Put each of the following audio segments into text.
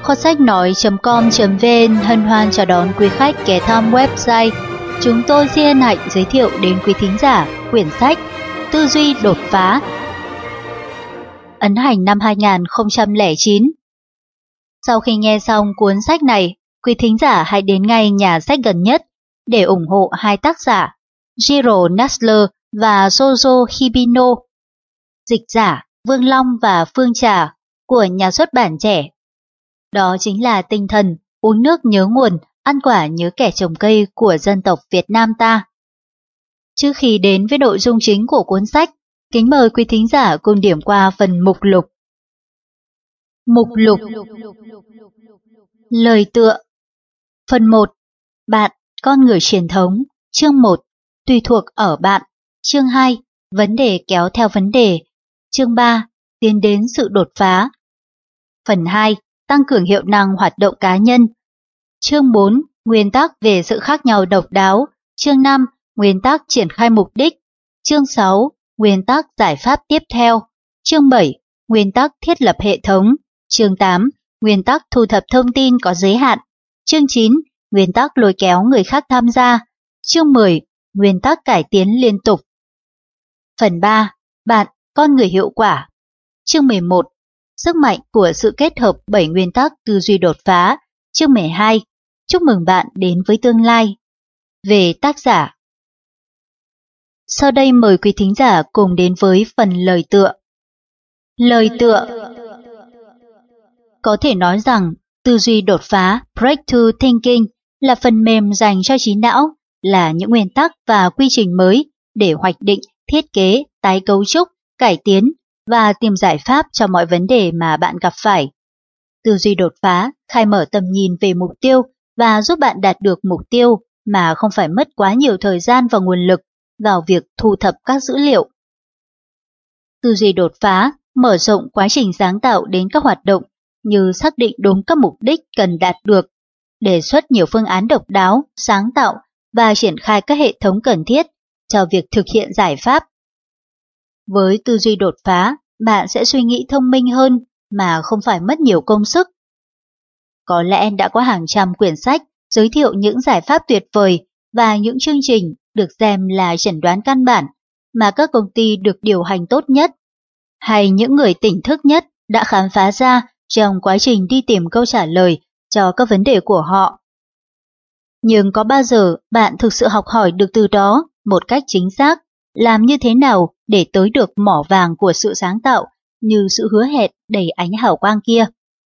Kho sách nói.com.vn hân hoan chào đón quý khách ghé thăm website. Chúng tôi xin hân hạnh giới thiệu đến quý thính giả quyển sách Tư duy đột phá, ấn hành năm 2009. Sau khi nghe xong cuốn sách này, quý thính giả hãy đến ngay nhà sách gần nhất để ủng hộ hai tác giả Jiro Nassler và Shozo Hibino, dịch giả Vương Long và Phương Trà của nhà xuất bản Trẻ. Đó chính là tinh thần uống nước nhớ nguồn, ăn quả nhớ kẻ trồng cây của dân tộc Việt Nam ta. Trước khi đến với nội dung chính của cuốn sách, kính mời quý thính giả cùng điểm qua phần mục lục. Mục lục. Lời tựa. Phần 1. Bạn, con người truyền thống. Chương 1. Tùy thuộc ở bạn. Chương 2. Vấn đề kéo theo vấn đề. Chương 3. Tiến đến sự đột phá. Phần 2. Tăng cường hiệu năng hoạt động cá nhân. Chương 4. Nguyên tắc về sự khác nhau độc đáo. Chương 5. Nguyên tắc triển khai mục đích. Chương 6. Nguyên tắc giải pháp tiếp theo. Chương 7. Nguyên tắc thiết lập hệ thống. Chương 8. Nguyên tắc thu thập thông tin có giới hạn. Chương 9. Nguyên tắc lôi kéo người khác tham gia. Chương 10. Nguyên tắc cải tiến liên tục. Phần 3. Bạn, con người hiệu quả. Chương 11. Sức mạnh của sự kết hợp 7 nguyên tắc tư duy đột phá. Chương 12. Chúc mừng bạn đến với tương lai. Về tác giả. Sau đây mời quý thính giả cùng đến với phần lời tựa. Lời tựa. Có thể nói rằng, tư duy đột phá, breakthrough thinking, là phần mềm dành cho trí não, là những nguyên tắc và quy trình mới để hoạch định, thiết kế, tái cấu trúc, cải tiến và tìm giải pháp cho mọi vấn đề mà bạn gặp phải. Tư duy đột phá khai mở tầm nhìn về mục tiêu và giúp bạn đạt được mục tiêu mà không phải mất quá nhiều thời gian và nguồn lực vào việc thu thập các dữ liệu. Tư duy đột phá mở rộng quá trình sáng tạo đến các hoạt động như xác định đúng các mục đích cần đạt được, đề xuất nhiều phương án độc đáo, sáng tạo và triển khai các hệ thống cần thiết cho việc thực hiện giải pháp. Với tư duy đột phá, bạn sẽ suy nghĩ thông minh hơn mà không phải mất nhiều công sức. Có lẽ đã có hàng trăm quyển sách giới thiệu những giải pháp tuyệt vời và những chương trình được xem là chẩn đoán căn bản mà các công ty được điều hành tốt nhất, hay những người tỉnh thức nhất đã khám phá ra trong quá trình đi tìm câu trả lời cho các vấn đề của họ. Nhưng có bao giờ bạn thực sự học hỏi được từ đó một cách chính xác, làm như thế nào để tới được mỏ vàng của sự sáng tạo như sự hứa hẹn đầy ánh hào quang kia?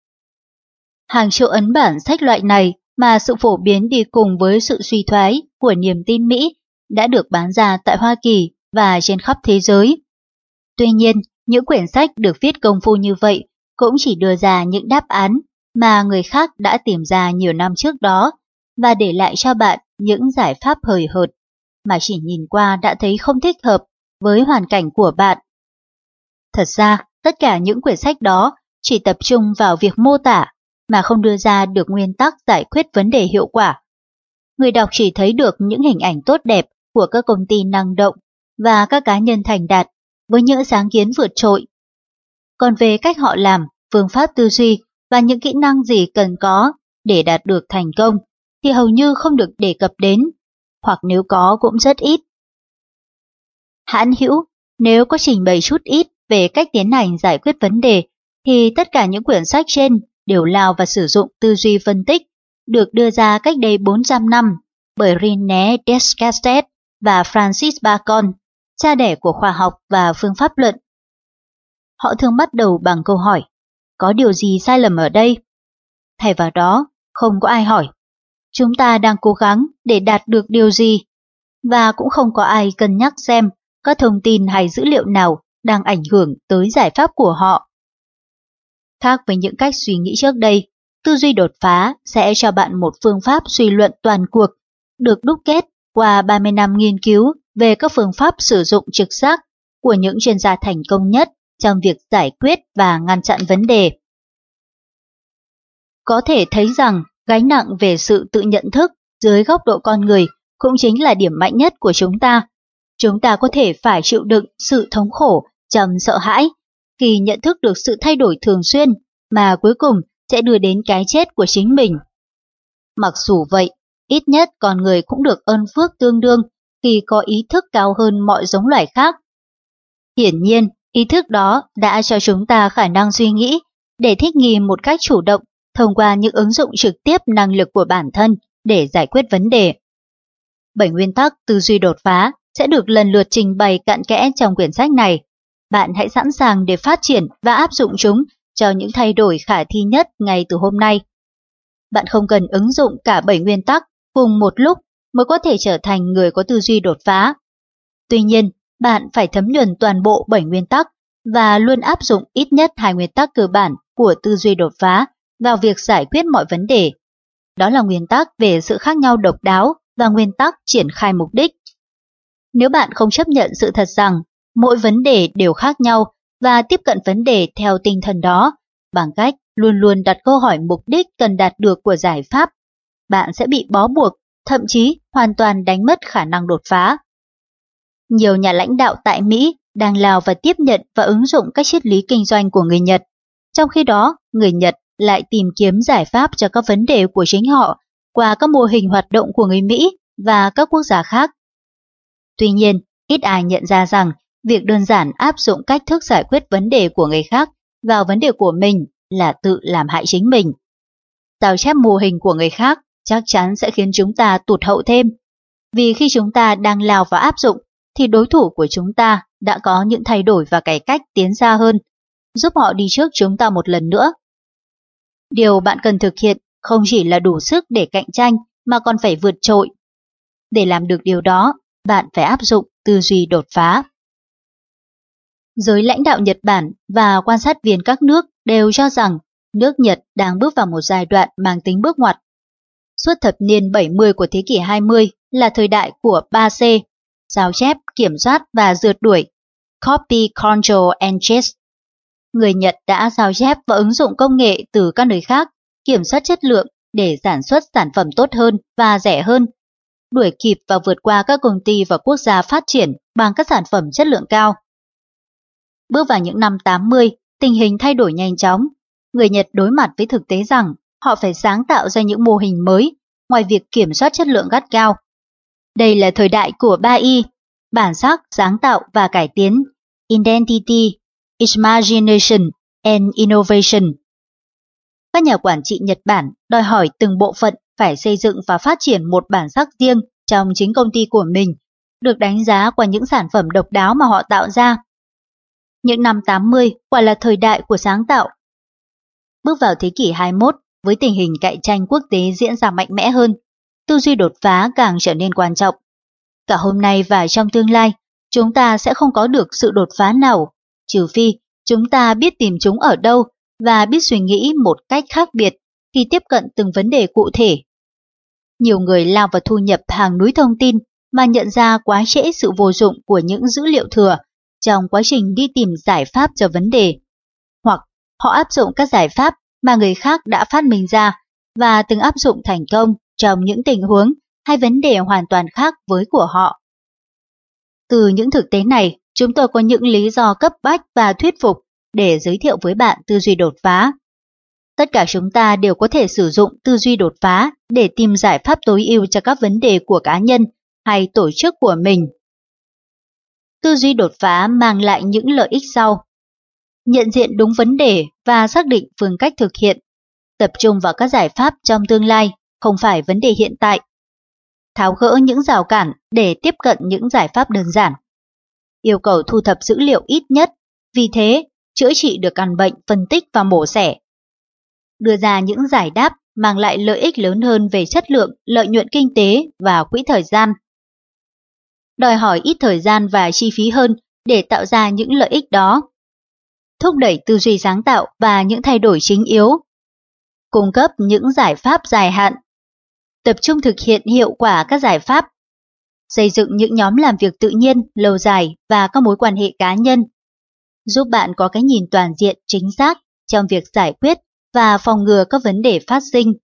Hàng triệu ấn bản sách loại này mà sự phổ biến đi cùng với sự suy thoái của niềm tin Mỹ đã được bán ra tại Hoa Kỳ và trên khắp thế giới. Tuy nhiên, những quyển sách được viết công phu như vậy cũng chỉ đưa ra những đáp án mà người khác đã tìm ra nhiều năm trước đó và để lại cho bạn những giải pháp hời hợt mà chỉ nhìn qua đã thấy không thích hợp với hoàn cảnh của bạn. Thật ra, tất cả những quyển sách đó chỉ tập trung vào việc mô tả mà không đưa ra được nguyên tắc giải quyết vấn đề hiệu quả. Người đọc chỉ thấy được những hình ảnh tốt đẹp của các công ty năng động và các cá nhân thành đạt với những sáng kiến vượt trội. Còn về cách họ làm, phương pháp tư duy và những kỹ năng gì cần có để đạt được thành công thì hầu như không được đề cập đến, hoặc nếu có cũng rất ít. Hãn hữu, nếu có trình bày chút ít về cách tiến hành giải quyết vấn đề thì tất cả những quyển sách trên đều lao vào sử dụng tư duy phân tích được đưa ra cách đây 400 năm bởi René Descartes và Francis Bacon, cha đẻ của khoa học và phương pháp luận. Họ thường bắt đầu bằng câu hỏi, có điều gì sai lầm ở đây? Thay vào đó, không có ai hỏi, chúng ta đang cố gắng để đạt được điều gì? Và cũng không có ai cân nhắc xem các thông tin hay dữ liệu nào đang ảnh hưởng tới giải pháp của họ. Khác với những cách suy nghĩ trước đây, tư duy đột phá sẽ cho bạn một phương pháp suy luận toàn cuộc, được đúc kết qua 30 năm nghiên cứu về các phương pháp sử dụng trực giác của những chuyên gia thành công nhất trong việc giải quyết và ngăn chặn vấn đề. Có thể thấy rằng gánh nặng về sự tự nhận thức dưới góc độ con người cũng chính là điểm mạnh nhất của chúng ta. Chúng ta có thể phải chịu đựng sự thống khổ, trầm sợ hãi khi nhận thức được sự thay đổi thường xuyên mà cuối cùng sẽ đưa đến cái chết của chính mình. Mặc dù vậy, ít nhất con người cũng được ơn phước tương đương khi có ý thức cao hơn mọi giống loài khác. Hiển nhiên, ý thức đó đã cho chúng ta khả năng suy nghĩ để thích nghi một cách chủ động thông qua những ứng dụng trực tiếp năng lực của bản thân để giải quyết vấn đề. 7 nguyên tắc tư duy đột phá sẽ được lần lượt trình bày cặn kẽ trong quyển sách này. Bạn hãy sẵn sàng để phát triển và áp dụng chúng cho những thay đổi khả thi nhất ngay từ hôm nay. Bạn không cần ứng dụng cả 7 nguyên tắc cùng một lúc mới có thể trở thành người có tư duy đột phá. Tuy nhiên, bạn phải thấm nhuần toàn bộ 7 nguyên tắc và luôn áp dụng ít nhất 2 nguyên tắc cơ bản của tư duy đột phá vào việc giải quyết mọi vấn đề. Đó là nguyên tắc về sự khác nhau độc đáo và nguyên tắc triển khai mục đích. Nếu bạn không chấp nhận sự thật rằng mỗi vấn đề đều khác nhau và tiếp cận vấn đề theo tinh thần đó, bằng cách luôn luôn đặt câu hỏi mục đích cần đạt được của giải pháp, bạn sẽ bị bó buộc, thậm chí hoàn toàn đánh mất khả năng đột phá. Nhiều nhà lãnh đạo tại Mỹ đang lao vào tiếp nhận và ứng dụng các triết lý kinh doanh của người Nhật. Trong khi đó, người Nhật lại tìm kiếm giải pháp cho các vấn đề của chính họ qua các mô hình hoạt động của người Mỹ và các quốc gia khác. Tuy nhiên, ít ai nhận ra rằng việc đơn giản áp dụng cách thức giải quyết vấn đề của người khác vào vấn đề của mình là tự làm hại chính mình. Sao chép mô hình của người khác chắc chắn sẽ khiến chúng ta tụt hậu thêm. Vì khi chúng ta đang lao vào áp dụng, thì đối thủ của chúng ta đã có những thay đổi và cải cách tiến xa hơn, giúp họ đi trước chúng ta một lần nữa. Điều bạn cần thực hiện không chỉ là đủ sức để cạnh tranh mà còn phải vượt trội. Để làm được điều đó, bạn phải áp dụng tư duy đột phá. Giới lãnh đạo Nhật Bản và quan sát viên các nước đều cho rằng nước Nhật đang bước vào một giai đoạn mang tính bước ngoặt. Suốt thập niên 70 của thế kỷ 20 là thời đại của 3C, sao chép, kiểm soát và rượt đuổi, Copy, Control and Chase. Người Nhật đã sao chép và ứng dụng công nghệ từ các nơi khác, kiểm soát chất lượng để sản xuất sản phẩm tốt hơn và rẻ hơn, đuổi kịp và vượt qua các công ty và quốc gia phát triển bằng các sản phẩm chất lượng cao. Bước vào những năm 80, tình hình thay đổi nhanh chóng. Người Nhật đối mặt với thực tế rằng họ phải sáng tạo ra những mô hình mới ngoài việc kiểm soát chất lượng gắt gao. Đây là thời đại của 3I, bản sắc, sáng tạo và cải tiến, Identity, Imagination and Innovation. Các nhà quản trị Nhật Bản đòi hỏi từng bộ phận phải xây dựng và phát triển một bản sắc riêng trong chính công ty của mình, được đánh giá qua những sản phẩm độc đáo mà họ tạo ra. Những năm 80 quả là thời đại của sáng tạo. Bước vào thế kỷ 21, với tình hình cạnh tranh quốc tế diễn ra mạnh mẽ hơn, tư duy đột phá càng trở nên quan trọng. Cả hôm nay và trong tương lai, chúng ta sẽ không có được sự đột phá nào, trừ phi chúng ta biết tìm chúng ở đâu và biết suy nghĩ một cách khác biệt khi tiếp cận từng vấn đề cụ thể. Nhiều người lao vào thu nhập hàng núi thông tin mà nhận ra quá trễ sự vô dụng của những dữ liệu thừa trong quá trình đi tìm giải pháp cho vấn đề. Hoặc họ áp dụng các giải pháp mà người khác đã phát minh ra và từng áp dụng thành công trong những tình huống hay vấn đề hoàn toàn khác với của họ. Từ những thực tế này, chúng tôi có những lý do cấp bách và thuyết phục để giới thiệu với bạn tư duy đột phá. Tất cả chúng ta đều có thể sử dụng tư duy đột phá để tìm giải pháp tối ưu cho các vấn đề của cá nhân hay tổ chức của mình. Tư duy đột phá mang lại những lợi ích sau: nhận diện đúng vấn đề và xác định phương cách thực hiện, tập trung vào các giải pháp trong tương lai, không phải vấn đề hiện tại, tháo gỡ những rào cản để tiếp cận những giải pháp đơn giản, yêu cầu thu thập dữ liệu ít nhất, vì thế chữa trị được căn bệnh, phân tích và mổ xẻ, đưa ra những giải đáp mang lại lợi ích lớn hơn về chất lượng, lợi nhuận kinh tế và quỹ thời gian. Đòi hỏi ít thời gian và chi phí hơn để tạo ra những lợi ích đó. Thúc đẩy tư duy sáng tạo và những thay đổi chính yếu. Cung cấp những giải pháp dài hạn. Tập trung thực hiện hiệu quả các giải pháp. Xây dựng những nhóm làm việc tự nhiên, lâu dài và các mối quan hệ cá nhân. Giúp bạn có cái nhìn toàn diện, chính xác trong việc giải quyết và phòng ngừa các vấn đề phát sinh.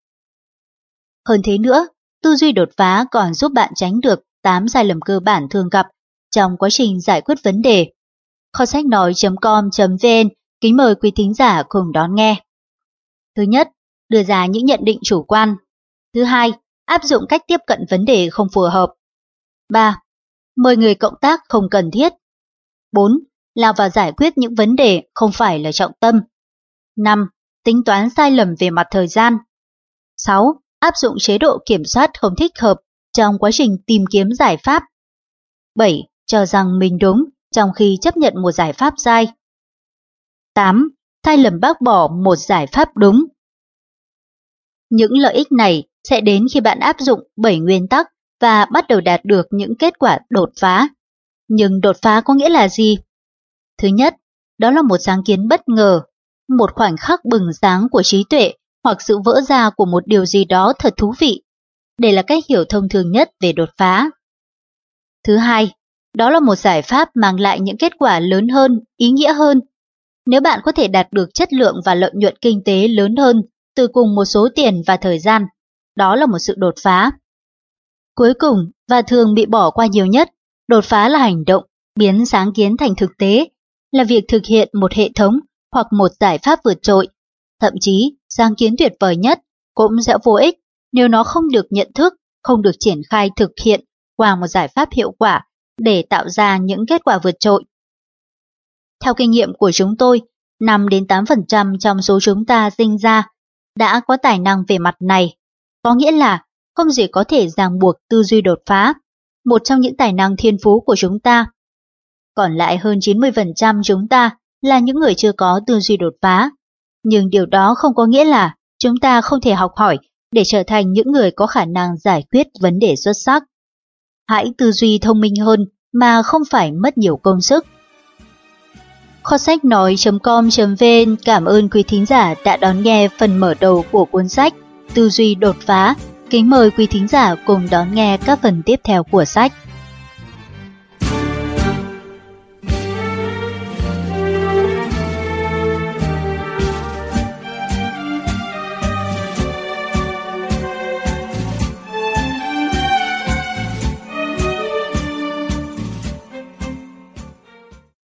Hơn thế nữa, tư duy đột phá còn giúp bạn tránh được 8 sai lầm cơ bản thường gặp trong quá trình giải quyết vấn đề. Kho sách nói.com.vn kính mời quý thính giả cùng đón nghe. Thứ nhất, đưa ra những nhận định chủ quan. Thứ hai, áp dụng cách tiếp cận vấn đề không phù hợp. 3. Mời người cộng tác không cần thiết. 4. Lao vào giải quyết những vấn đề không phải là trọng tâm. 5. Tính toán sai lầm về mặt thời gian. 6. Áp dụng chế độ kiểm soát không thích hợp trong quá trình tìm kiếm giải pháp. 7. Cho rằng mình đúng trong khi chấp nhận một giải pháp sai. 8. Sai lầm bác bỏ một giải pháp đúng. Những lợi ích này sẽ đến khi bạn áp dụng 7 nguyên tắc và bắt đầu đạt được những kết quả đột phá. Nhưng đột phá có nghĩa là gì? Thứ nhất, đó là một sáng kiến bất ngờ, một khoảnh khắc bừng sáng của trí tuệ hoặc sự vỡ ra của một điều gì đó thật thú vị. Đây là cách hiểu thông thường nhất về đột phá. Thứ hai, đó là một giải pháp mang lại những kết quả lớn hơn, ý nghĩa hơn. Nếu bạn có thể đạt được chất lượng và lợi nhuận kinh tế lớn hơn từ cùng một số tiền và thời gian, đó là một sự đột phá. Cuối cùng, và thường bị bỏ qua nhiều nhất, đột phá là hành động, biến sáng kiến thành thực tế, là việc thực hiện một hệ thống hoặc một giải pháp vượt trội. Thậm chí, sáng kiến tuyệt vời nhất cũng sẽ vô ích nếu nó không được nhận thức, không được triển khai thực hiện qua một giải pháp hiệu quả để tạo ra những kết quả vượt trội. Theo kinh nghiệm của chúng tôi, 5-8% trong số chúng ta sinh ra đã có tài năng về mặt này. Có nghĩa là không gì có thể ràng buộc tư duy đột phá, một trong những tài năng thiên phú của chúng ta. Còn lại hơn 90% chúng ta là những người chưa có tư duy đột phá. Nhưng điều đó không có nghĩa là chúng ta không thể học hỏi để trở thành những người có khả năng giải quyết vấn đề xuất sắc. Hãy tư duy thông minh hơn mà không phải mất nhiều công sức. Kho sách nói.com.vn cảm ơn quý thính giả đã đón nghe phần mở đầu của cuốn sách Tư duy đột phá. Kính mời quý thính giả cùng đón nghe các phần tiếp theo của sách.